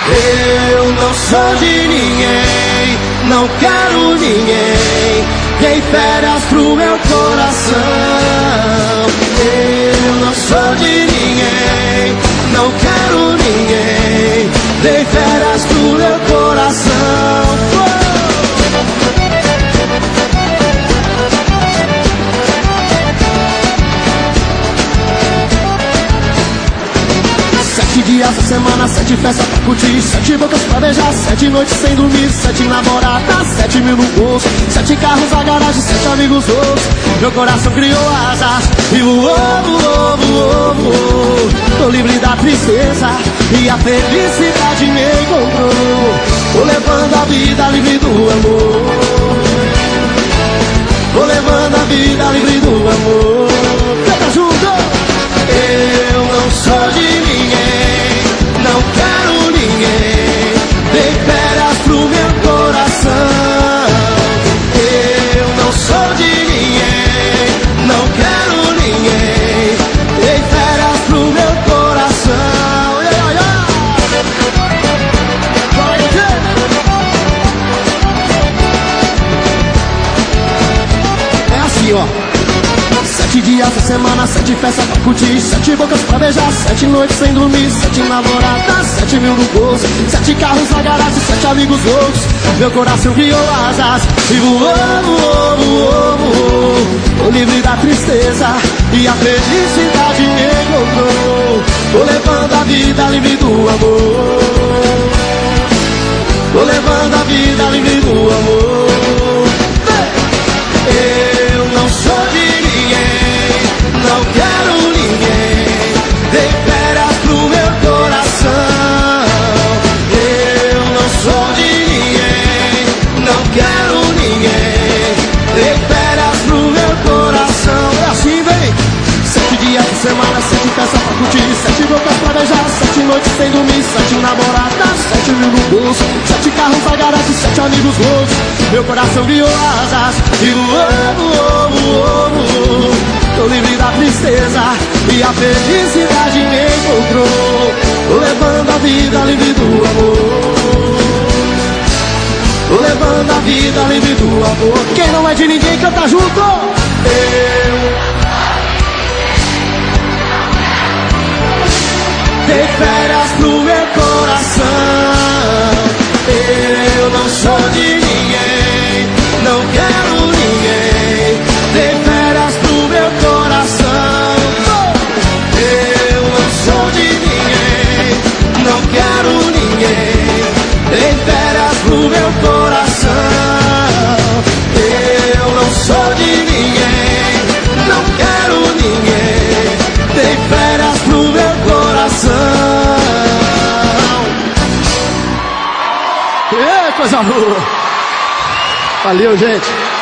Eu não sou de ninguém, não quero ninguém. Dei férias pro meu coração. Eu não sou de ninguém, não quero ninguém. Dei férias pro meu coração. Dias da semana, 7 festas pra curtir, 7 bocas pra beijar, 7 noites sem dormir, 7 namoradas, 7 mil no bolso, 7 carros na garagem, 7 amigos outros. Meu coração criou asas e voou, voou, voou, voou. Tô livre da tristeza e a felicidade me encontrou. Tô levando a vida livre do amor. Tô levando a vida livre do amor. Canta junto! Eu não sou de ninguém, não quero ninguém. Dei férias pro meu coração. Eu não sou de ninguém, não quero ninguém. Dei férias pro meu coração. É assim, ó. 7 dias da semana, 7 festas pra curtir, 7 bocas pra beijar, 7 noites sem dormir, 7 namoradas, 7 mil no bolso, 7 carros na garagem, 7 amigos loucos. Meu coração criou asas e voou, voou, voou, voou. Tô livre da tristeza e a felicidade me encontrou. Tô levando a vida livre do amor. Tô levando a vida livre do amor. Eu não sou de ninguém, não quero ninguém. Dei férias pro meu coração. Eu não sou de ninguém, não quero ninguém. Dei férias pro meu coração. É assim, vem. 7 dias de semana, 7 festas pra curtir, 7 bocas pra beijar, 7 noites sem dormir, 7 namoradas, 7 mil no bolso, 7 carros na garagem, 7 amigos loucos. Meu coração criou asas e voou, voou, voou, voou. Tô livre da tristeza e a felicidade me encontrou. Tô levando a vida livre do amor. Tô levando a vida livre do amor. Quem não é de ninguém canta junto. Eu dei férias pro meu coração. Eu não sou de ninguém, não quero ninguém. Dei férias pro meu coração. Eu não sou de ninguém, não quero ninguém. Dei férias pro meu coração. Eu não sou de ninguém, não quero ninguém. Dei férias pro meu coração. Coisa boa. Valeu, gente.